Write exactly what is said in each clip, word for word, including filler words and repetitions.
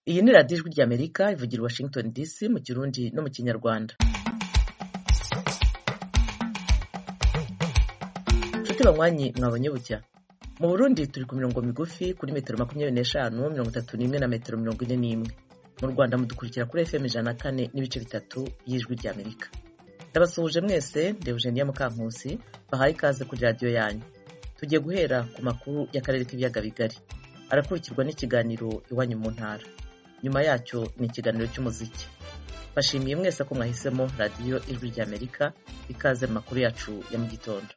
Iyi ni radiyo ijwi ry'Amerika ivugira i Washington D C mu Kirundi no mu Kinyarwanda. Nshuti banywanyi mwabonye bucya. Mu Burundi turi ku mirongo migufi kuri metero makumyabiri n'eshanu, mirongo itatu n'imwe na metero mirongo ine n'imwe. Mu Rwanda mudukurikira kuri F M ijana na kane n'ibice bitatu y'ijwi ry'Amerika. Ndabasuhuje mwese, ndi Eugenia Mukankusi, bahaye ikaze kuri radiyo yanyu. Tugiye guhera ku makuru y'akarere k'ibiyaga bigari. Arakurikirwa n'ikiganiro iwanyu mu ntara. Nyuma yacyo ni ikiganiro cy'umuziki. Bashimiye mwese ko mwahisemo radiyo ijwi ry'Amerika, ikaze mu makuru yacu ya mu gitondo.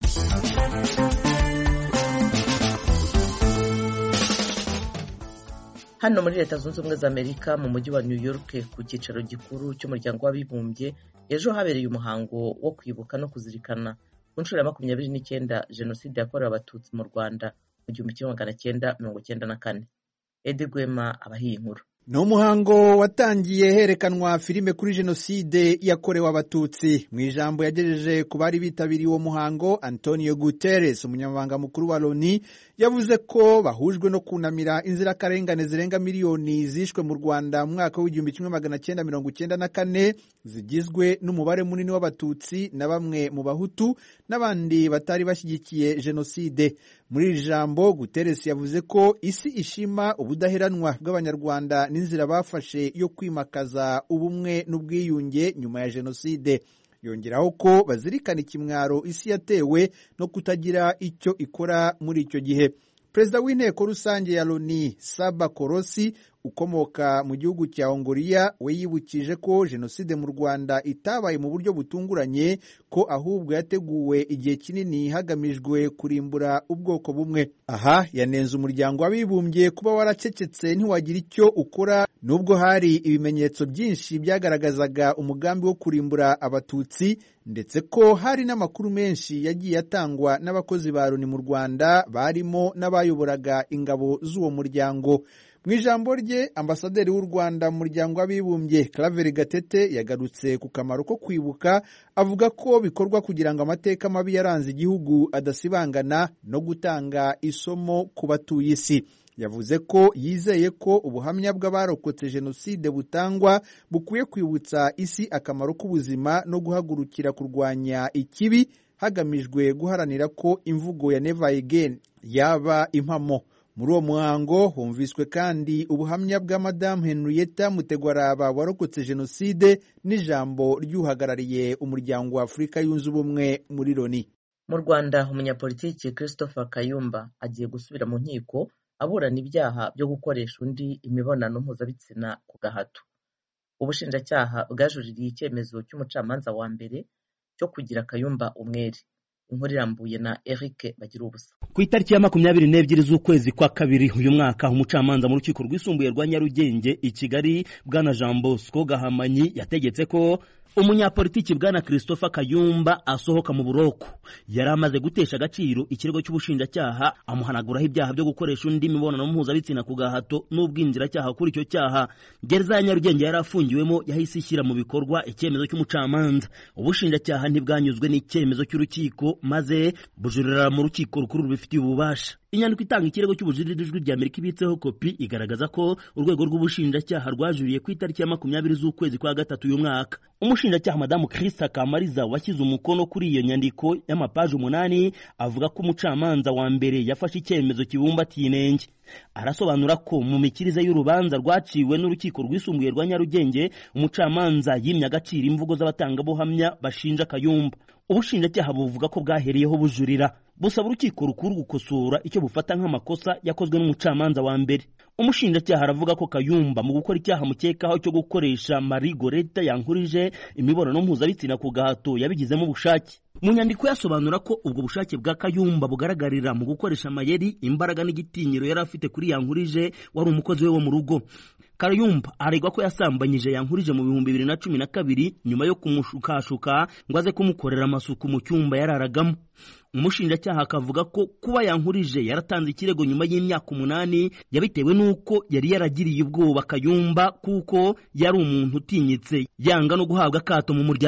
Hano muri Leta Zunze Ubumwe za Amerika mu mujyi wa New York ku cyicaro gikuru cy'umuryango w'abibumbye, ejo habereye umuhango wo kwibuka no kuzirikana ku nshuro ya makumyabiri n'icyenda Jenoside yakorewe Abatutsi mu Rwanda mu gihumbi kimwe magana cyenda mirongo cyenda na kane. Edi Gwema abahiye inkuru. Ni umuhango watangiye herekanwa filime kuri Jenoside yakorewe Abatutsi. Mu ijambo yagejeje ku bari bitabiriye uwo muhango, Antonio Guterres, umunyamabanga mukuru wa Loni, yavuze ko bahujwe no kunamira inzirakarengane zirenga miliyoni zishwe mu Rwanda mu mwaka w'igihumbi kimwe magana cyenda mirongo cyenda na kane, zigizwe n'umubare munini w'Abatutsi na bamwe mu Bahutu n'abandi batari bashyigikiye Jenoside. Muri iri jambo, Guterres yavuze ko isi ishima ubudaheranwa bw'Abanyarwanda n'inzira bafashe yo kwimakaza ubumwe n'ubwiyunge nyuma ya Jenoside. Yongeraho ko bazirikana ikimwaro isi yatewe no kutagira icyo ikora muri icyo gihe. Perezida w'inteko rusange ya Loni, Saba Korosi, ukomoka mu gihugu cya Hongoriya, we yibukije ko Jenoside mu Rwanda itabaye mu buryo butunguranye, ko ahubwo yateguwe igihe kinini hagamijwe kurimbura ubwoko bumwe. Aha yanenze umuryango w'abibumbye kuba waracecetse ntiwagira icyo ukora, nubwo hari ibimenyetso byinshi byagaragazaga umugambi wo kurimbura Abatutsi, ndetse ko hari n'amakuru menshi yagiye atangwa n'abakozi ba Loni mu Rwanda barimo n'abayoboraga ingabo z'uwo muryango. Mu ijambo rye, ambasaderi w'u Rwanda mu muryango w'abibumbye Claver Gatete yagarutse ku kamaro ko kwibuka, avuga ko bikorwa kugira ngo amateka mabi yaranze igihugu adasibangana no gutanga isomo ku batuye isi. Yavuze ko yizeye ko ubuhamya bw'abarokotse Jenoside butangwa bukwiye kwibutsa isi akamaro k'ubuzima no guhagurukira kurwanya ikibi, hagamijwe guharanira ko imvugo ya Never Again yaba impamo. Muri uwo muhango humviswe kandi ubuhamya bwa Madame Henrietta Mutegwaraba warokotse Jenoside n'ijambo ry'uhagarariye umuryango wa Afurika yunze ubumwe muri Loni. Mu Rwanda, umunyapolitiki Christopher Kayumba agiye gusubira mu nkiko aburana ibyaha byo gukoresha undi imibonano mpuzabitsina ku gahato. Ubushinjacyaha bwajuririye icyemezo cy'umucamanza wa mbere cyo kugira Kayumba umwere. Inkuru irambuye na Eric Bagirubusa. Ku itariki ya makumyabiri n'ebyiri z'ukwezi kwa kabiri uyu mwaka, umucamanza mu rukiko rwisumbuye rwa Nyarugenge i Kigali, Bwana Jean Bosco Gahamanyi, yategetse ko umunyapolitiki Bwana Christopher Kayumba asohoka mu buroko. Yari amaze gutesha agaciro ikirego cy'ubushinjacyaha amuhanaguraho ibyaha byo gukoresha undi imibonano mpuzabitsina ku gahato n'ubwinjiracyaha kuri icyo cyaha. Gereza ya Nyarugenge yari afungiwemo yahise ishyira mu bikorwa icyemezo cy'umucamanza. Ubushinjacyaha ntibwanyuzwe n'icyemezo cy'urukiko, maze bujurira mu rukiko rukuru rubifitiye ububasha. Inyandiko itanga ikirego cy'ubujurire ijwi ry'Amerika ibitseho kopi igaragaza ko urwego rw'ubushinjacyaha rwajuriye ku itariki ya makumyabiri z'ukwezi kwa gatatu uyu mwaka. Umushinjacyaha Madamu Christa Kamariza washyize umukono kuri iyo nyandiko y'amapaji umunani avuga ko umucamanza wa mbere yafashe icyemezo kibumbatiye inenge. Arasobanura ko mu mikirize y'urubanza rwaciwe n'urukiko rwisumbuye rwa Nyarugenge, umucamanza yimye agaciro imvugo z'abatangabuhamya bashinja Kayumba. Ubushinjacyaha buvuga ko bwahereyeho bujurira, busaba urukiko rukuru gukosora icyo bufata nk'amakosa yakozwe n'umucamanza wa mbere. Umushinjacyaha aravuga ko Kayumba mu gukora icyaha mukekaho cyo gukoresha Marie Goreta Yankurije imibonano mpuzabitsina ku gahato yabigizemo ubushake. Mu nyandiko yasobanura ko ubwo bushake bwa Kayumba bugaragarira mu gukoresha amayeri, imbaraga n'igitinyiro yari afite kuri Yankurije wari umukozi we wo mu rugo. Kayumba aregwa ko yasambanyije Yankurije mu bihumbi bibiri na cumi na kabiri nyuma yo kumushukashuka ngo aze kumukorera amasuku mu cyumba yararagamo. Umushinjacyaha akavuga ko kuba Yankurije yaratanze ikirego nyuma y'imyaka umunani yabitewe nuko yari yaragiriye ubwoba Kayumba kuko yari umuntu utinyitse, yanga no guhabwa akato mu muryango.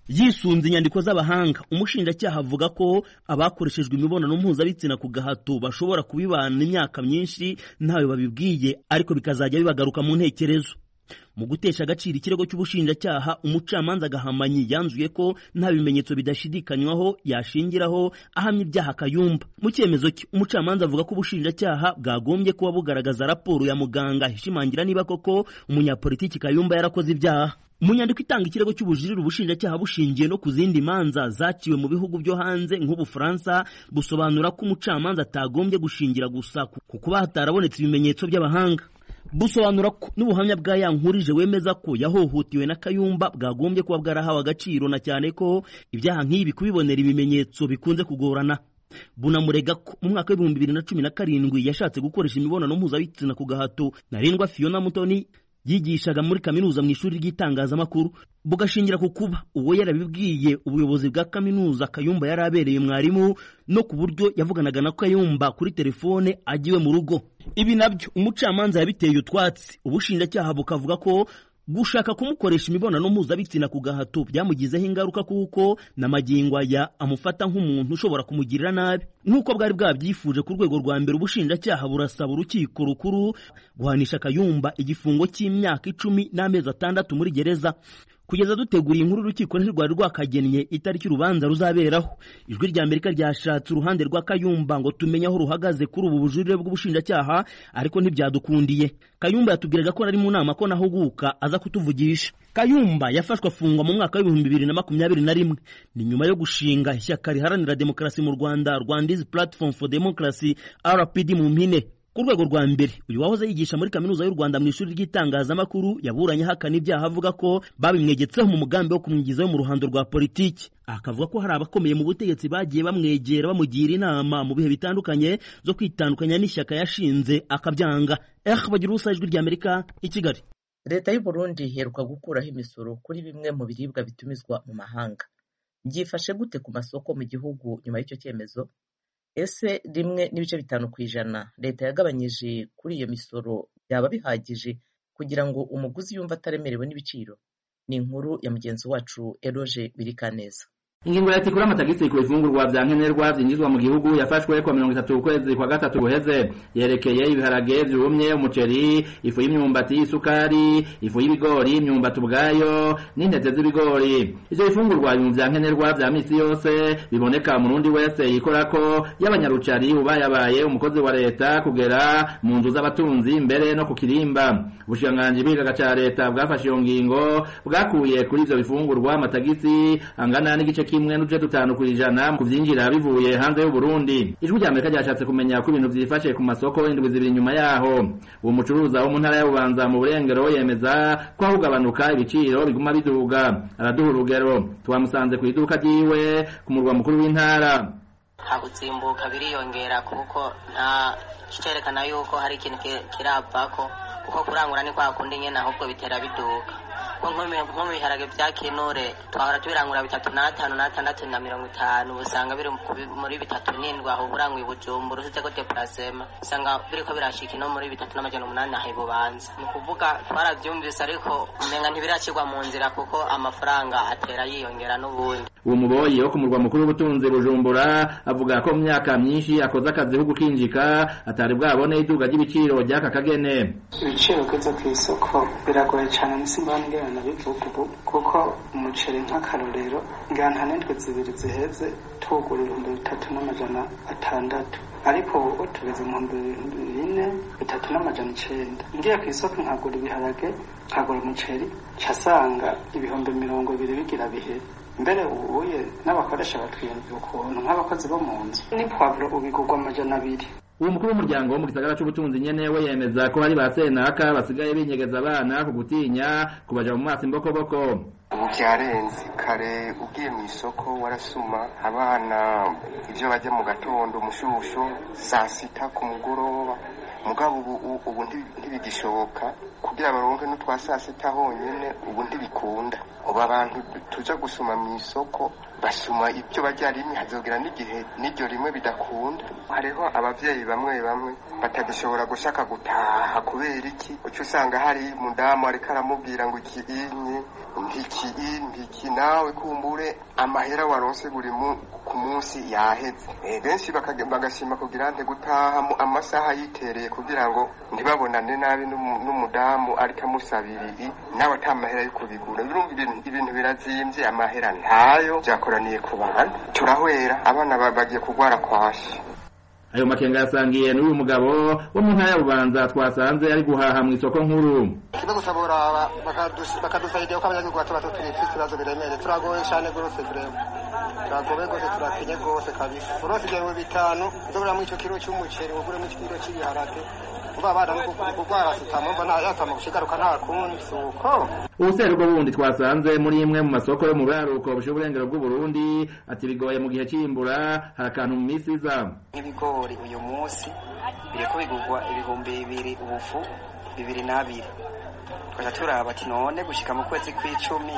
yisunze inyandiko z'abahanga umushinjacyaha avuga ko abakoreshejwe imibonano mpuzabitsina ku gahato bashobora kubibana imyaka myinshi ntawe babibwiye ariko bikazajya bibagaruka mu ntekerezo. Mu gutesha agaciro ikirego cy'ubushinjacyaha umucamanza Gahamanyi yanzuye ko nta bimenyetso bidashidikanywaho yashingiraho ahamya ibyaha Kayumba. Mu cyemezo cye umucamanza avuga ko ubushinjacyaha bwagombye kuba bugaragaza raporo ya muganga ishimangira niba koko umunyapolitiki Kayumba yarakoze ibyaha. Mu nyandiko itanga ikirego cy'ubujurire ubushinjacyaha bushingiye no ku zindi manza zaciwe mu bihugu byo hanze nk'Ubufaransa busobanura ko umucamanza atagombye gushingira gusa ku kuba hatarabonetse ibimenyetso by'abahanga. Busobanura ko n'ubuhamya bwa Yankurije wemeza ko yahohotiwe na Kayumba bwagombye kuba bwarahawe agaciro na cyane ko ibyaha nk'ibi kubibonera ibimenyetso bikunze kugorana. Bunamurega ko mu mwaka w'ibihumbi bibiri na cumi na karindwi yashatse gukoresha imibonano mpuzabitsina ku gahato na Rindwa Fiona Mutoni yigishaga muri kaminuza mu ishuri ry'itangazamakuru, bugashingira ku kuba uwo yarabibwiye ubuyobozi bwa kaminuza Kayumba yari abereye mwarimu no ku buryo yavuganaga na Kayumba kuri telefone agiwe mu rugo. Ibi nabyo umucamanza yabiteye utwatsi, ubushinjacyaha bukavuga ko gushaka kumukoresha imibonano mpuzabitsina ku gahato byamugizeho ingaruka kuko na magingo aya amufata nk'umuntu ushobora kumugirira nabi. Nk'uko bwari bwabyifuje ku rwego rwa mbere ubushinjacyaha burasaba urukiko rukuru guhanisha Kayumba igifungo cy'imyaka icumi n'amezi atandatu muri gereza. Kugeza duteguriye inkuru urukiko ntirwari rwakagennye itariki urubanza ruzaberaho. Ijwi rya Amerika ryashatse uruhande rwa Kayumba ngo tumenye aho ruhagaze kuri ubu bujurire bw'ubushinjacyaha ariko ntibyadukundiye. Kayumba yatubwiraga ko ari mu nama ko nahuguka aza kutuvugisha. Kayumba yafashwe afungwa mu mwaka w'ibihumbi bibiri na makumyabiri na rimwe ni nyuma yo gushinga ishyaka riharanira demokarasi mu Rwanda, Rwandese Platform for Democracy R P D mu mpine. Ku rwego rwa mbere uyu wahoze yigisha muri kaminuza y'u Rwanda mu ishuri ry'itangazamakuru yaburanye hakana ibyaha avuga ko babimwegetseho mu mugambi wo kumwigizayo mu ruhando rwa politiki. Akavuga ko hari abakomeye mu butegetsi bagiye bamwegera bamugira inama mu bihe bitandukanye zo kwitandukanya n'ishyaka yashinze akabyanga. Eh bagira ubusa ijwi rya Amerika i Kigali. Leta y'u Burundi iheruka gukuraho imisoro kuri bimwe mu biribwa bitumizwa mu mahanga. Byifashe gute ku masoko mu gihugu nyuma y'icyo cyemezo? Ese rimwe n'ibice bitanu ku ijana leta yagabanyije kuri iyo misoro byaba bihagije kugira ngo umuguzi yumva ataremerewe n'ibiciro? Ni inkuru ya mugenzi wacu Eroge Birikaneza. Ingingo ya tikura amatagisi ku ifungurwa vya nkenerwa vyinjizwa mu gihugu yafashwe kwa mirongo itatu ukwezi kwa gatatu guheze, yerekeye ibiharage vyumye, umuceri, ifu y'imyumbati, isukari, ifu y'ibigori, imyumbati ubwayo n'intete z'ibigori. Ivyo ifungurwa mu vya nkenerwa vya misi yose biboneka mu Burundi wese yikorako y'abanyarucari ubayabaye umukozi wa leta kugera mu nzu z'abatunzi mbere no ku kirimba. Ubushikiranganji bw'igihugu ca leta bwafashe iyo ngingo bwakuye kuri ivyo bifungurwa amatagisi angana n'igice kimwe n'uje dutanu kwijana ku vyinjira bivuye hanze y'u Burundi. Ijwi rya Amerika ryashatse kumenya ko ibintu vyifashe ku masoko indwi zibiri nyuma yaho. Uwo mucuruza wo mu ntara ya Bubanza mu Burengero yemeza ko ahugabanuka ibiciro biguma biduga. Araduha urugero, twamusanze ku iduka ryiwe ku murwa mukuru w'intara. Hagutsimbuka biriyongera kuko nta cyerekana yuko hari ikintu kiravako kuko kurangura ni kwa kundi nyene ahubwo bitera biduka. Nko mu biharage bya Kinure twahora tubirangura bitatu n'atanu n'atandatu na mirongo itanu usanga biri muri bitatu n'indwi aho burangwa Bujumbura usitse ko deplacement usanga biriko birashika no muri bitatu n'amajana umunani aho Bubanza. Mu kuvuga twaravyumvise ariko umenga ntibiracirwa mu nzira kuko amafaranga atera yiyongera n'ubundi. Uwo muboyi wo ku murwa mukuru w'ubutunzi Bujumbura avuga ko mu myaka myinshi akoze akazi ko gukinjika atari bwabone iduga ry'ibiciro ry'aka kagene. Ibiciro keza ku isoko biragoye cyane nisimbambwe na bivuga kuko umuceri nk'akarorero ngana n'indwi zibiri ziheze tugura ibihumbi bitatu n'amajana atandatu ariko ubu tugeze mu bihumbi bine bitatu n'amajana icenda. Ngiye ku isoko nkagura ibiharage nkagura umuceri casanga ibihumbi mirongo ibiri bigira bihe mbere ubuye n'abakoresha batwiyumvira ukuntu nk'abakozi bo mu nzu ni poivre ubigurwa amajana abiri. Uwo mukuru w'umuryango wo mu gisagara c'ubutunzi nyene we yemeza ko hari ba senaka basigaye binyegeza abana ku gutinya kubaja mu maso imbokoboko. Ubu vyarenze kare ugiye mu isoko warasuma abana ivyo bajya mu gatondo umushusho saa sita ku mugoroba mugabo ubu ubu ntibigishoboka kugira baronke n'utwa saa sita honyene ubu ntibikunda. Ubu abantu tuja gusuma mu isoko basuma ibyo bajya rimwe hazogera n'igihe n'iryo rimwe bidakunda. Hariho abavyeyi bamwe bamwe batagishobora gushaka gutaha kubera iki uco usanga hari mudamu ariko aramubwira ngo ikiyinyi ntiki ntiki nawe kumbure amahera waronse buri ku munsi yaheze benshi bagashima kugira nte gutaha amasaha yitereye kugira ngo ntibabonane nabi n'umudamu ariko amusabiri nawe atamahera yo kubigura urumva ibintu birazimvye amahera ntayo byakoraniye ku bantu turahwera abana bagiye kugwara kwashi. Ayo makenga yasangiye n'uyu mugabo wo mu ntara ya Bubanza twasanze ari guhaha mu isoko nkuru. Kibe gusabora bakadusaidia ko abanyagihugu bato bato turi ikibazo biremere turagoye cyane gose vrema. Turagoye gose turakenye gose kabisa. Urose byo bitanu ndobura mu ico kiro cy'umuceri ugure mu kiro cy'ibiharage. Uba bana no kugwara sitamumva nta yatama gushigaruka nta kunsuko. Ubuseruko bundi twasanze muri imwe mu masoko yo mu buraruko bushoburengero bw'u Burundi ati bigoye mu gihe cy'imbura harakantu mu misi za. Ibigori uyu munsi bireko bigurwa ibihumbi bibiri ubufu bibiri nabiri. Twaje turaba ati none gushika mu kwezi kw'icumi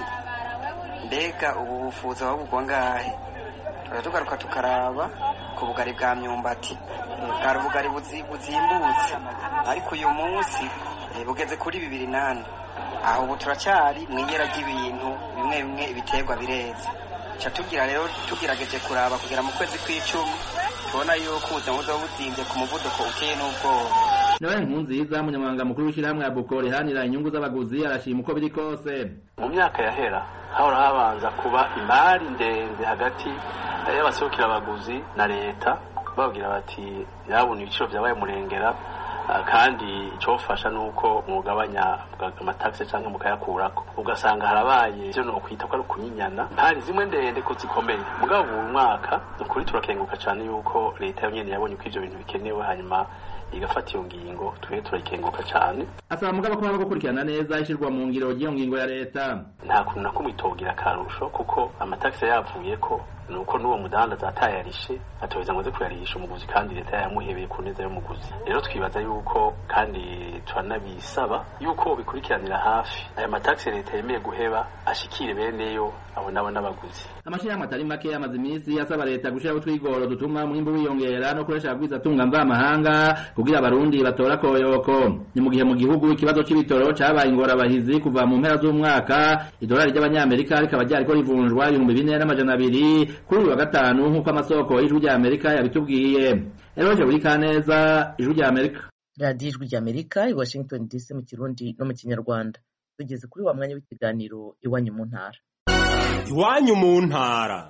mbega ubu bufuza babugwa ngahe. Twaje tugaruka tukaraba ku bugari bwa myumbati. Bwari ubugari buzimbutse ariko uyu munsi bugeze kuri bibiri nane. Aho ubu turacyari mwiyera ry'ibintu bimwe bimwe ibiterwa bireze. Cha tugira rero tugirageje kuraba kugira mu kwezi kw'icumi tubona yuko uzamuza buzimbye ku muvuduko uteye n'ubwoba. Nawe Nkunziza munyamabanga mukuru w'ishyirahamwe ya Bukore hanira inyungu z'abaguzi arashima uko biri kose. Mu myaka yahera hahora habanza kuba imari ndende hagati y'abaserukira abaguzi na leta babwira bati yabona ibiciro byabaye murengera kandi cyofasha nuko mugabanya amataxe cyangwa mukayakurako ugasanga harabaye byo no kwita ko ari kunyinyana ntari zimwe ndende ko zikomeye mugabo mu mwaka ukuri turakenguka cyane yuko leta yonyene yabonye ko ivyo bintu bikenewe hanyuma igafata iyo ngingo twe turakenguka cyane. Asaba mugabo ko bagukurikirana neza ishirwa mu ngiro y'iyo ngingo ya leta nta kuntu nakumitogira karusho kuko amataxe yavuye ko nuko nuwo mudanda zatayarishe atoza ngo ze kuyarisha umuguzi kandi leta yamuhebeye ku neza y'umuguzi. Rero twibaza yuko kandi twanabisaba yuko bikurikiranira hafi aya mataxe leta yemeye guheba ashikire beneyo abo nabo n'abaguzi. Amashirahamwe atari make yamaze iminsi asaba leta gushira utwigoro dutuma mwimbo wiyongera no kuresha abagwiza tunga mva amahanga kugira abarundi batora koyoko. Ni mu gihe mu gihugu ikibazo c'ibitoro cabaye ingorabahizi kuva mu mpera z'umwaka idolari ry'abanyamerika rikaba ryariko rivunjwa ibihumbi bine n'amajana abiri kuri wa gatanu nk'uko amasoko y'ijwi rya Amerika yabitubwiye. Eroje buri kaneza ijwi rya Amerika. Radio ijwi rya Amerika i Washington D C mu Kirundi no mu Kinyarwanda. Tugeze kuri wa mwanya w'ikiganiro iwanyu mu ntara. Iwanyu mu ntara.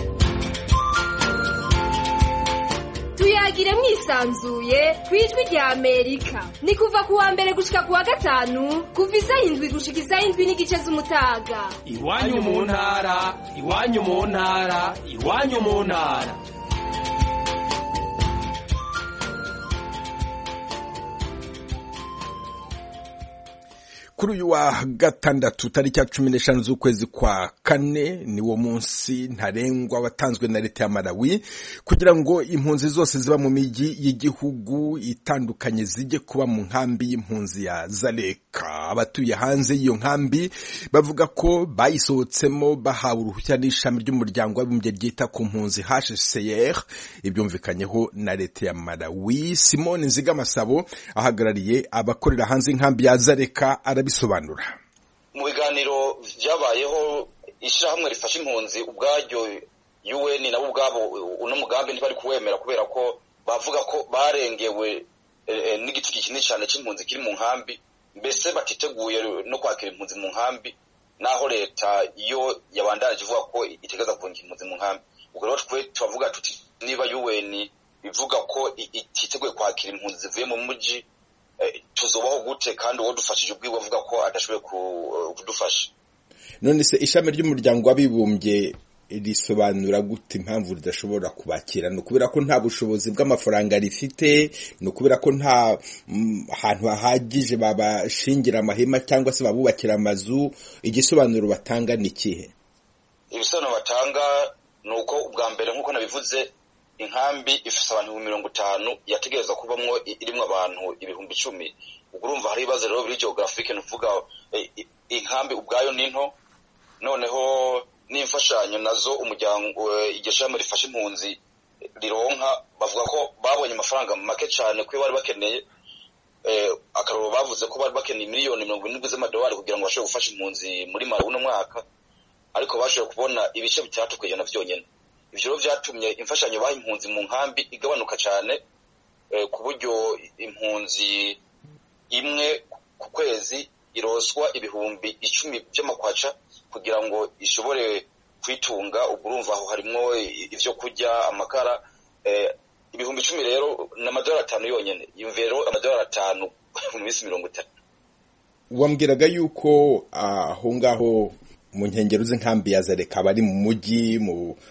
Tuyagire mwisanzuye kwijwi rya Amerika. Ni kuva kuwa mbere gushika kuwa gatanu kuva isaha indwi gushika isaha indwi n'igice z'umutaga. Iwanyu mu ntara, iwanyu mu ntara, iwanyu mu ntara. Kuri uyu wa gatandatu tariki ya cumi n'eshanu z'ukwezi kwa kane niwo munsi ntarengwa watanzwe na leta ya Malawi kugira ngo impunzi zose ziba mu miji y'igihugu itandukanye zijye kuba mu nkambi y'impunzi ya Zaleka. Abatuye hanze y'iyo nkambi bavuga ko bayisohotsemo bahawe uruhushya n'ishami ry'umuryango w'abibumbye ryita ku mpunzi H C R ibyumvikanyeho na leta ya Malawi. Simone Nzigamasabo ahagarariye abakorera hanze inkambi ya Zaleka arabisobanura. Mu biganiro byabayeho ishirahamwe rifasha impunzi ubwaryo U N nabo ubwabo uno mugambi ntibari kuwemera kubera ko bavuga ko barengewe e, n'igiti kinini cyane c'impunzi kiri mu nkambi mbese batiteguye no kwakira impunzi mu nkambi naho leta iyo yabandaje ivuga ko itegeza kungira impunzi mu nkambi. Ubwo rero twe tuvuga tuti niba U N bivuga ko ititeguye kwakira impunzi zivuye mu muji tuzobaho gute kandi uwo dufashije ubwiwe avuga ko adashoboye kudufasha. None se ishami ry'umuryango w'abibumbye risobanura gute impamvu ridashobora kubakira? No kubera ko nta bushobozi bw'amafaranga rifite, no kubera ko nta hantu hahagije babashingira amahema cyangwa se babubakira amazu? Igisobanuro batanga ni kihe? Ibisobanuro batanga nuko ubwa mbere nkuko nabivuze inkambi ifise abantu mirongo itanu yategereza kubamwo irimwe abantu ibihumbi icumi. Urumva hari ibibazo rero biri geographique nuvuga inkambi ubwayo ninto noneho n'imfashanyo nazo umuryango igishami rifasha impunzi rironka bavuga ko babonye amafaranga make cyane kuri bari bakeneye eh akaroro bavuze ko bari bakeneye miliyoni mirongo irindwi z'amadolari kugira ngo bashobore gufasha impunzi muri Malawi uno mwaka ariko bashoboye kubona ibice bitatu kwijana vyonyene. Ivyo vyatumye imfashanyo baha impunzi mu nkambi igabanuka cyane eh, ku buryo impunzi imwe ku kwezi iroswa ibihumbi icumi by'amakwaca kugira ngo ishobore kwitunga. Urumva aho harimo ivyo kurya, amakara, eh, ibihumbi icumi rero n'amadolari atanu yonyene, yumvero amadolari atanu mu minsi mirongo itatu. Wambwiraga yuko aho ngaho mu nkengero z'inkambi ya Zareka bari mu mujyi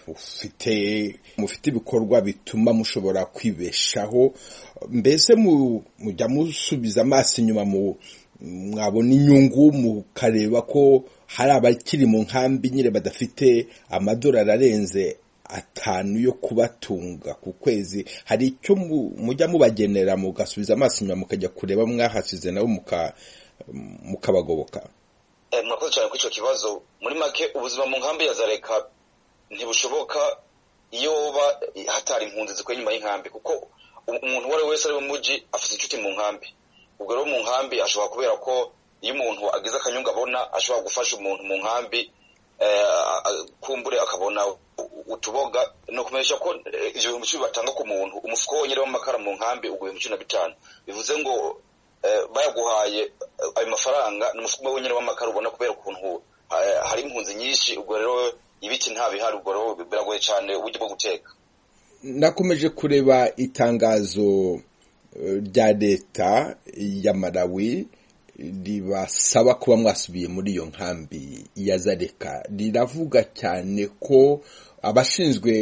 mufite mufite ibikorwa bituma mushobora kwibeshaho, mbese mujya musubiza amaso inyuma mu mwabona inyungu mukareba ko hari abakiri mu nkambi nyire badafite amadolari arenze atanu yo kubatunga ku kwezi, hari icyo mujya mubagenera mugasubiza amaso inyuma mukajya kureba mwahasize nabo muka mukabagoboka? Eh, murakoze cyane kuri ico kibazo. Muri make ubuzima mu nkambi ya Zareka ntibushoboka iyo ba hatari impunzi zikwe nyuma y'inkambi, kuko umuntu wari wese ari mu muji afite inshuti mu nkambi. Ubwo rero mu nkambi ashobora kubera ko iyo umuntu agize akanyunga abona ashobora gufasha umuntu mu nkambi eh, kumbure akabona utuboga no kumesha ko ivyo ibihumbi icumi batanga ku muntu umufuko wonyine w'amakara mu nkambi ubwo ibihumbi cumi na bitanu bivuze ngo eh, bayaguhaye ayo mafaranga n'umufuko wonyine w'amakara ubona kubera ukuntu eh, hari impunzi nyinshi. Ubwo rero ibiti nta bihari, ubwo rero biragoye cyane uburyo bwo guteka. Nakomeje kureba itangazo rya leta ya Malawi ribasaba kuba mwasubiye muri iyo nkambi ya Zareka. Riravuga cyane ko abashinzwe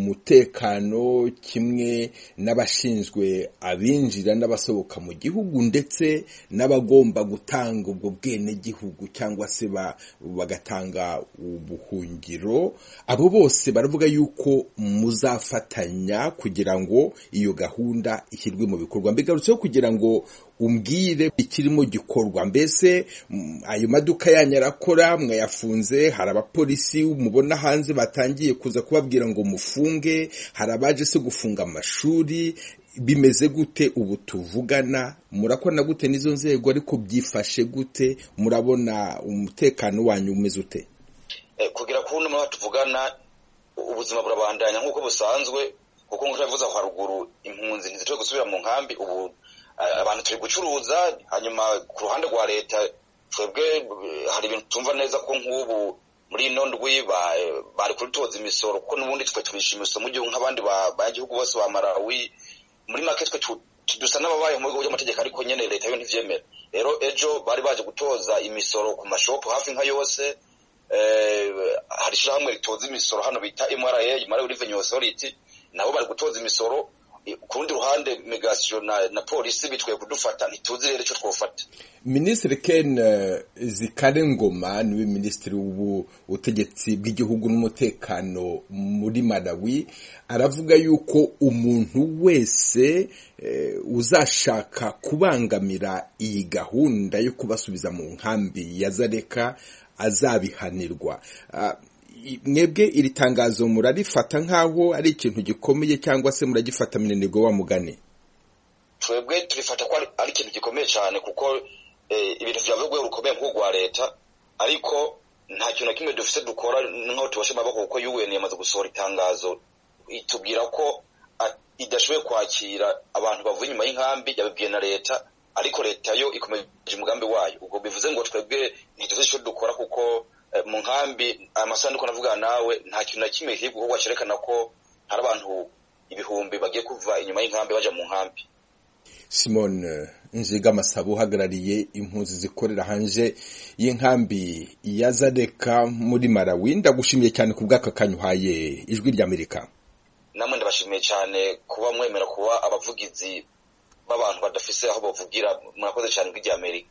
umutekano kimwe n'abashinzwe abinjira n'abasohoka mu gihugu ndetse n'abagomba gutanga ubwo bwene gihugu cyangwa se bagatanga ubuhungiro, abo bose baravuga yuko muzafatanya kugira ngo iyo gahunda ishyirwe mu bikorwa. Mbigarutseho kugira ngo umbwire ikirimo gikorwa, mbese ayo maduka yanyu arakora, mwayafunze, hari abapolisi mubona hanze batangiye kuza kubabwira ngo mufunge, hari abaje se gufunga amashuri, bimeze gute ubu tuvugana? Murakora gute n'izo nzego, ariko byifashe gute? Murabona umutekano wanyu umeze ute? Eh, kugira kuno mwa tuvugana ubuzima burabandanya nkuko busanzwe, kuko ngo twavuza kwa ruguru impunzi ntizitwe gusubira mu nkambi. Ubu abantu turi gucuruza, hanyuma ku ruhande rwa leta twebwe hari ibintu tumva neza ko nk'ubu muri ino ndwi bari kurutoza imisoro, kuko n'ubundi twe turishima imisoro mu gihugu nk'abandi bagihugu bose ba Malawi. Muri make twe dusa n'ababaye mu bigo by'amategeko, ariko nyene leta yo ntivyemera. Rero ejo bari baje gutoza imisoro ku mashopu hafi nka yose. Eh, hari shirahamwe ritoza imisoro hano bita M R A, Malawi Revenue Authority, nabo bari gutoza imisoro. Kurundi ruhande migration na, na polisi bitwe kudufata, ntituzi rero ico twofata. Ministre Ken Zikare Ngoma niwe ministri w'ubu utegetsi bw'igihugu n'umutekano muri Malawi, aravuga yuko umuntu wese e, uzashaka kubangamira iyi gahunda yo kubasubiza mu nkambi ya Zareka azabihanirwa. Uh, mwebwe iri tangazo murarifata nkaho ari ikintu gikomeye cyangwa se muragifata minenego wa mugani? Twebwe turifata ko ari ikintu gikomeye cyane, kuko eh, ibintu byavugwe urukomeye nk'ugwa leta, ariko nta kintu na kimwe dufise dukora nkaho tubashima bako, kuko U N yamaze gusohora itangazo itubwira ko idashoboye kwakira abantu bavuye inyuma y'inkambi, yabibwiye na leta, ariko leta yo ikomeje umugambi wayo. Ubwo bivuze ngo twebwe ntituzi icyo dukora, kuko mu nkambi amasanduku navuga nawe nta kintu na kimwe kiri gukorwa cyerekana ko hari abantu ibihumbi bagiye kuva inyuma y'inkambi baja mu nkambi. Simone Nziga Masabo uhagarariye impunzi zikorera hanje y'inkambi ya Zareka muri Malawi, ndagushimiye cyane ku bw'aka kanyuhaye Ijwi ry'Amerika. Namwe ndabashimiye cyane kuba mwemera kuba abavugizi b'abantu badafise aho bavugira. Murakoze cyane Ijwi ry'Amerika.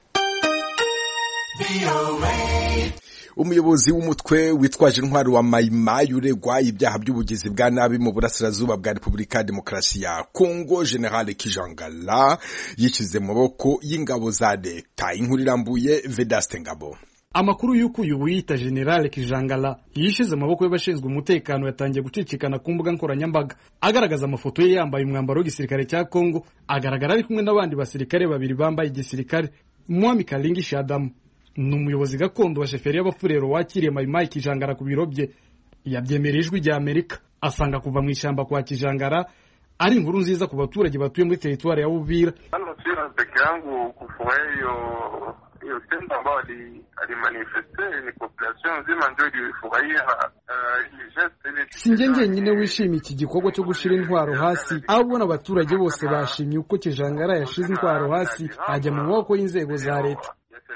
Umuyobozi w'umutwe witwaje intwaro wa Maimai uregwa ibyaha by'ubugizi bwa nabi mu burasirazuba bwa Repubulika ya Demokarasi ya Kongo, General Kijangala yishyize mu maboko y'ingabo za leta. Inkuru irambuye Vedaste Ngabo. Amakuru y'uko uyu wiyita General Kijangala yishize amaboko y'abashinzwe umutekano yatangiye gucicikana ku mbuga nkoranyambaga agaragaza amafoto ye yambaye umwambaro w'igisirikare cya Kongo, agaragara ari kumwe n'abandi basirikare babiri bambaye igisirikare. Mwami Kalingi Shadamu ni umuyobozi gakondo wa sheferi y'abafurero wakiriye Mai Mai Kijangara ku biro bye, yabyemereye Ijwi rya Amerika, asanga kuva mu ishyamba kwa Kijangara ari inkuru nziza ku baturage batuye muri teritwari ya Uvira. Hano sio peke yangu kufurahi hiyo hiyo tendo ambao alimanifeste, ni population nzima ndio ilifurahia ile geste. Sinjye njyenyine wishimiye iki gikorwa cyo gushira intwaro hasi, ahubwo n'abaturage bose bashimye uko Kijangara yashize intwaro hasi ajya mu maboko y'inzego za leta.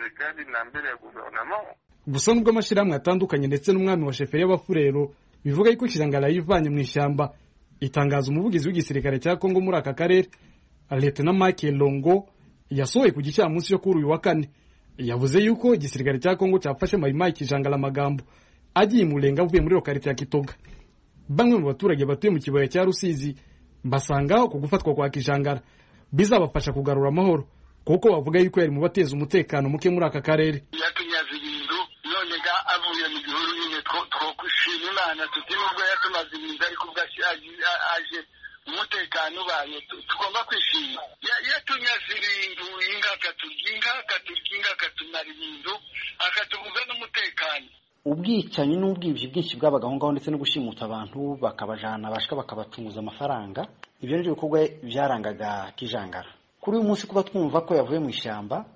Gusa nubwo amashyirahamwe atandukanye ndetse n'umwami wa sheferi y'abafurero bivuga yuko Kijangara yivanye mu ishyamba, itangaza umuvugizi w'igisirikare cya Kongo muri aka karere Lieutenant Michael Longo yasohoye ku gicamunsi cyo kuri uyu wa kane, yavuze yuko igisirikare cya Kongo cyafashe Mai Mai Kijangara amagambo agiye murenga avuye muri lokalite ya Kitoga. Bamwe mu baturage batuye mu kibaya cya Rusizi basanga ku gufatwa kwa Kijangara bizabafasha kugarura amahoro, kuko bavuga yuko yari mu bateza umutekano muke muri aka karere. Yatunyaze ibintu none ga avuye mu gihuru nyine two kushima Imana tutinubwo yatumaze ibintu ariko bwashaje aje umutekano baye tugomba kwishima. Yatunyaze ibintu ingaka tuginga katuginga katunara ibintu akatubuza n'umutekano. Ubwicanyi n'ubwibyi bwinshi bw'abagabo ngaho ndetse no gushimuta abantu bakabajana bashika bakabatunguza amafaranga, ibyo nibyo bikorwa byarangaga Kijangara. Kuri uyu munsi kuba twumva ko yavuye mu ishyamba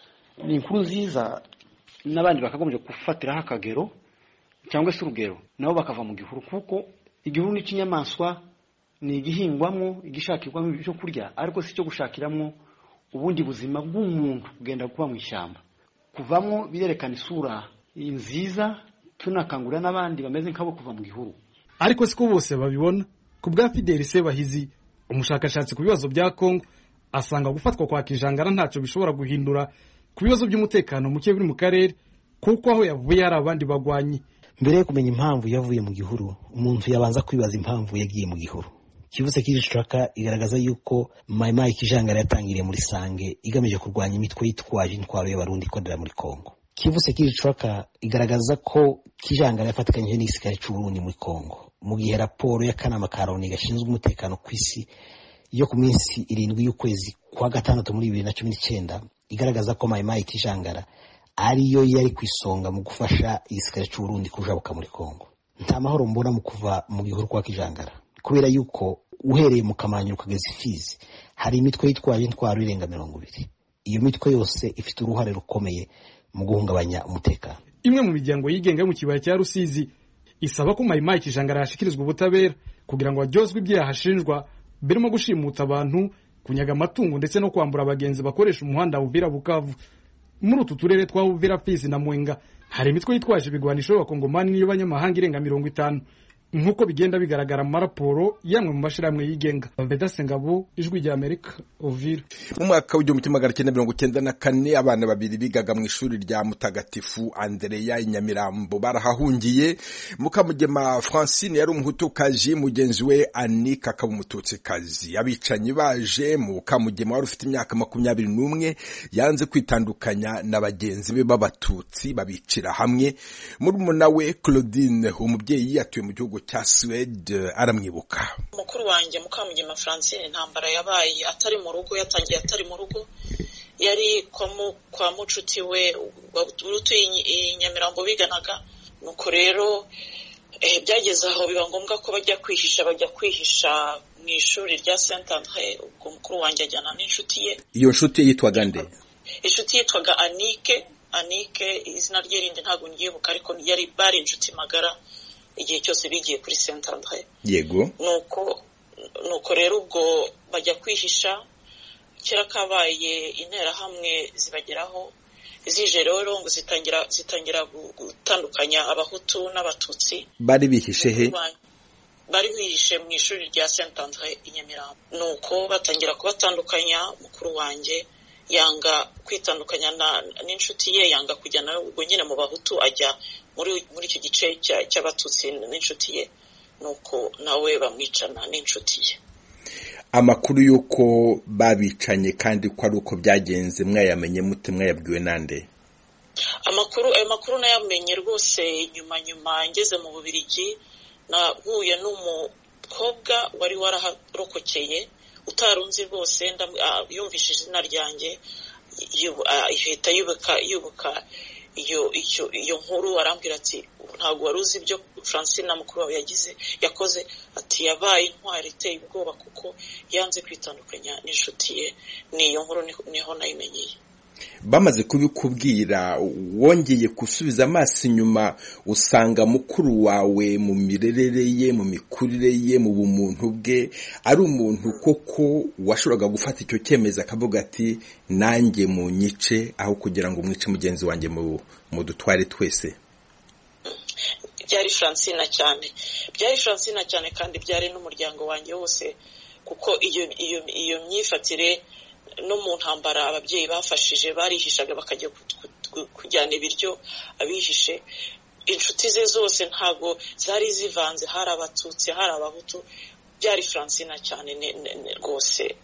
ni inkuru nziza, n'abandi bakagombye gufatiraho akagero cyangwa se urugero nabo bakava mu gihuru, kuko igihuru ni kinyamaswa, ni igihingwamwo igishakirwamo ibyo kurya, ariko si cyo gushakiramo ubundi buzima bw'umuntu kugenda kuba mu ishyamba. Kuvamwo birerekana isura nziza, tunakangurira n'abandi bameze nk'abo kuva mu gihuru. Ariko siko bose babibona. Ku bwa Fidel Sebahizi, umushakashatsi ku bibazo bya Kongo, asanga gufatwa kwa Kijangara ntacyo bishobora guhindura ku bibazo by'umutekano muke biri mu karere, kuko aho yavuye hari abandi bagwanyi. Mbere yo kumenya impamvu yavuye mu gihuru, umuntu yabanza kwibaza impamvu yagiye mu gihuru. Kivuze Kijishaka igaragaza yuko Mai Mai Kijangara yatangiriye muri Sange igamije kurwanya imitwe yitwaje intwaro y'abarundi ikorera muri Kongo. Kivuze Kijishaka igaragaza ko Kijangara yafatikanye n'igisirikare cy'u Burundi muri Kongo, mu gihe raporo y'akanama ka Loni gashinzwe umutekano ku isi yo ku minsi irindwi y'ukwezi kwa gatandatu muri bibiri na cumi n'icyenda igaragaza ko Mai Mai Kijangara ariyo yari kwisonga mu gufasha igisirikare cy'u Burundi kujabuka muri Kongo. Nta mahoro mbona mu kuva mu gihuru kwa Kijangara, kubera yuko uhereye mu Kamanyu ukageza Fizi hari imitwe yitwaje intwaro irenga mirongo ibiri. Iyo mitwe yose ifite uruhare rukomeye mu guhungabanya umutekano. Imwe mu miryango yigenga mu kibaya cya Rusizi isaba ko Mai Mai Kijangara yashikirizwa ubutabera kugira ngo aryozwe ibyaha ashinjwa, birimo gushimuta abantu, kunyaga amatungo ndetse no kwambura abagenzi bakoresha umuhanda Uvira Bukavu. Muri utu turere twa Uvira, Fizi na Mwenga hari imitwe yitwaje ibigwanisho y'abakongomani n'iy'abanyamahanga irenga mirongo itanu, nk'uko bigenda bigaragara mu maraporo yamwe mu mashiramwe yigenga. Baveda Sengabo, Ijwi rya Amerika, Uvira. Mu mwaka w'igihumbi kimwe magana cyenda mirongo icyenda na kane abana babiri bigaga mu ishuri rya Mutagatifu Andrea i Nyamirambo barahahungiye. Mukamugema Francine yari umuhutukazi, mugenzi we Anika akaba umututsikazi. Abicanyi baje, Mukamugema wari ufite imyaka makumyabiri n'umwe yanze kwitandukanya na bagenzi be b'abatutsi babicira hamwe. Murumuna we Claudine, umubyeyi yatuye mu gihugu cya Swede, aramwibuka. Mukuru wanjye Mukamugema Francine intambara yabaye atari mu rugo, yatangiye atari mu rugo, yari kwa mu kwa mucuti we urutuye i Nyamirambo biganaga. Nuko rero eh byageze aho biba ngombwa ko bajya kwihisha bajya kwihisha mu ishuri rya Saint André. Ubwo mukuru wanjye ajyana n'inshuti ye. Iyo nshuti yitwaga nde? Inshuti yitwaga Anike. Anike izina rye rindi ntago ngiyebuka, ariko yari bari inshuti magara igihe cyose bigiye kuri Saint André. Yego. Nuko nuko rero ubwo bajya kwihisha, kera kabaye intera hamwe zibageraho, zije rero ngo zitangira zitangira gutandukanya abahutu n'abatutsi. Bari bihishe he? Bari bihishe mu ishuri rya Saint André i Nyamirambo. Nuko batangira kubatandukanya. Mukuru wanjye yanga kwitandukanya n'inshuti ye, yanga kujya nawe ubwo nyine mu bahutu, ajya muri muri icyo gice cy'abatutsi n'inshuti ye. Nuko nawe bamwicana n'inshuti ye. Amakuru yuko babicanye kandi ko ari uko byagenze mwayamenye mute, mwayabwiwe nande? amakuru ayo makuru nayamenye rwose nyuma nyuma ngeze mu Bubiligi, nahuye n'umukobwa wari waraharokokeye utarunzi rwose, yumvishije izina ryanjye ihita yubuka yubuka iyo icyo iyo nkuru, arambwira ati ntabwo wari uzi ibyo Francine mukuru wawe yagize yakoze, ati yabaye intwari iteye ubwoba kuko yanze kwitandukanya n'inshuti ye. Niyo nkuru niho nayimenyeye. Bamaze kubikubwira wongeye gusubiza amaso inyuma usanga mukuru wawe mu mirerere ye, mu mikurire ye, mu bumuntu bwe ari umuntu koko washoboraga gufata icyo cyemezo akavuga ati nanjye mu nyice aho kugira ngo umwice mugenzi wanjye mu dutware twese. Byari Francine cyane, byari Francine cyane kandi byari n'umuryango wanjye wose, kuko iyo iyo iyo myifatire no mu ntambara ababyeyi bafashije barihishaga bakajya kujyana ibiryo abihishe. Inshuti ze zose ntago zari zivanze, hari abatutsi hari abahutu. Byari Francine cyane rwose,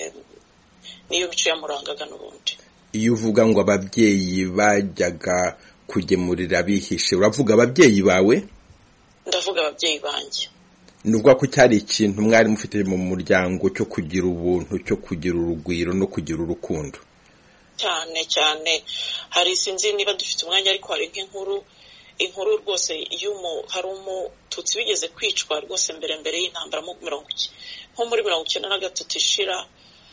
niyo mico yamurangaga n'ubundi. Iyo uvuga ngo ababyeyi bajyaga kugemurira bihishe, uravuga ababyeyi bawe? Ndavuga ababyeyi banjye. Nuvuga ko cyari ikintu mwari mufite mu muryango cyo kugira ubuntu, cyo kugira urugwiro no kugira urukundo cyane cyane. Hari sinzi niba dufite umwanya, ariko hari nk'inkuru inkuru rwose iyo hari umututsi bigeze kwicwa rwose mbere mbere y'intambara mu mirongo nko muri mirongo icyenda na gatatu ishira,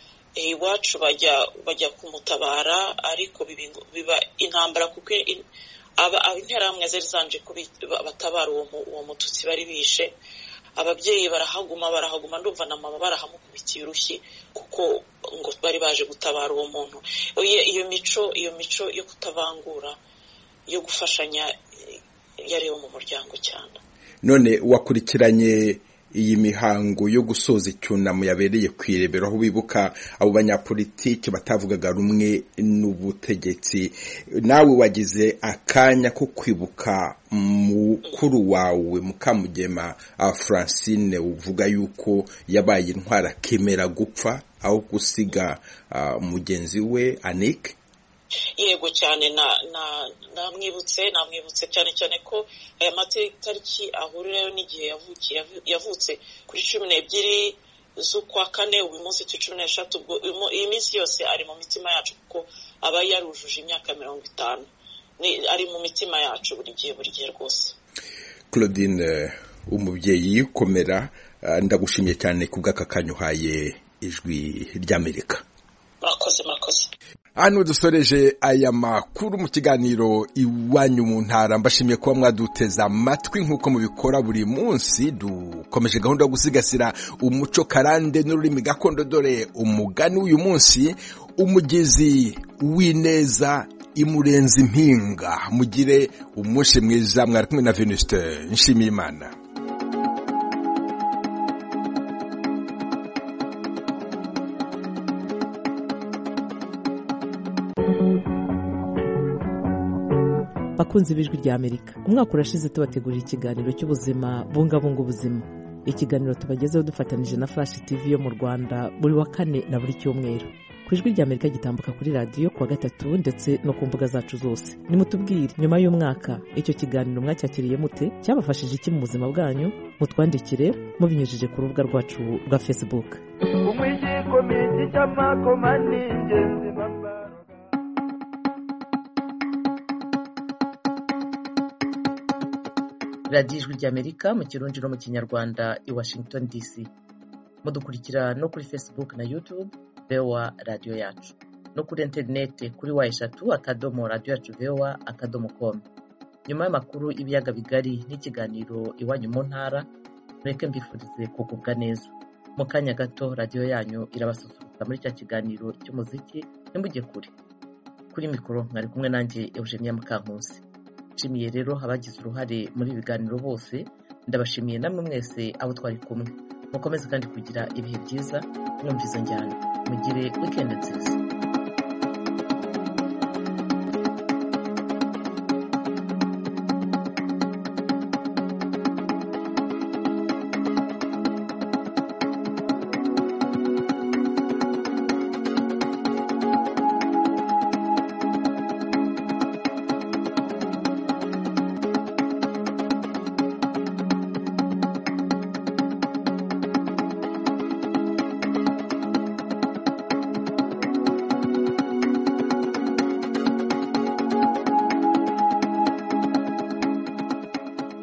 iwacu bajya bajya kumutabara, ariko biba intambara kuko aba interahamwe zari zanje batabara uwo mututsi bari bishe. Ababyeyi barahaguma barahaguma ndumva na mama barahamukubitiye urushyi kuko ngo bari baje gutabara uwo muntu. Iyo mico iyo mico yo kutavangura, yo gufashanya yari mu muryango cyane. None wakurikiranye iyi mihango yo gusoza icyunamo yabereye kwirebera aho bibuka abo banyapolitiki batavugaga rumwe n'ubutegetsi, nawe wagize akanya ko kwibuka mukuru wawe Mukamugema Francine uvuga yuko yabaye intwari akemera gupfa aho gusiga mugenzi we Annick? Yego cyane, na namwibutse namwibutse cyane cyane ko aya matariki ahurirayo n'igihe yavukiye yavutse kuri cumi n'ebyiri z'ukwa kane, uyu munsi tu cumi n'eshatu. Iyi minsi yose ari mu mitima yacu kuko aba yarujuje imyaka mirongo itanu, ari mu mitima yacu buri gihe buri gihe rwose. Claudine umubyeyi komera, ndagushimiye cyane kubw'aka kanya uhaye Ijwi ry'Amerika. Murakoze murakoze. Hano dusoreje aya makuru mu kiganiro Iwanyu mu Ntara. Mbashimiye kuba mwaduteza amatwi nk'uko mubikora buri munsi. Dukomeje gahunda yo gusigasira umuco karande n'ururimi gakondo. Dore umugani w'uyu munsi: umugezi w'ineza imurenza impinga. Mugire umunsi mwiza. Mwari kumwe na Venuste Nshimiyimana. Bakunzi b'Ijwi ry'Amerika, umwaka urashize tubategurira ikiganiro cy'ubuzima bungabunga ubuzima. Ikiganiro tubagezeho dufatanije na Flash T V yo mu Rwanda buri wa kane na buri cyumweru. Ku Ijwi ry'Amerika gitambuka kuri radio kuwa gatatu ndetse no ku mbuga zacu zose. Nimutubwire nyuma y'umwaka icyo kiganiro mwacyakiriye mute, cyabafashije iki mu buzima bwanyu? Mutwandikire mubinyujije ku rubuga rwacu rwa Facebook. radiyo Ijwi ry'Amerika mu Kirundi no mu Kinyarwanda i Washington D C. Mudukurikira no kuri Facebook na YouTube V O A Radio Yacu, no kuri interineti kuri wa eshatu akadomo radio yacu V O A akadomo com. Nyuma y'amakuru ibiyaga bigari n'ikiganiro Iwanyu mu Ntara, mureke mbifurize kugubwa neza. Mu kanya gato radio yanyu irabasusurutsa muri cya kiganiro cy'umuziki nimujye kure. Kuri mikoro mwari kumwe nanjye Eugenia Mukankusi. Nshimiye rero abagize uruhare muri ibiganiro bose, ndabashimiye namwe mwese abo twari kumwe. Mukomeze kandi kugira ibihe byiza mwumviza njyana. Mugire weekend nziza.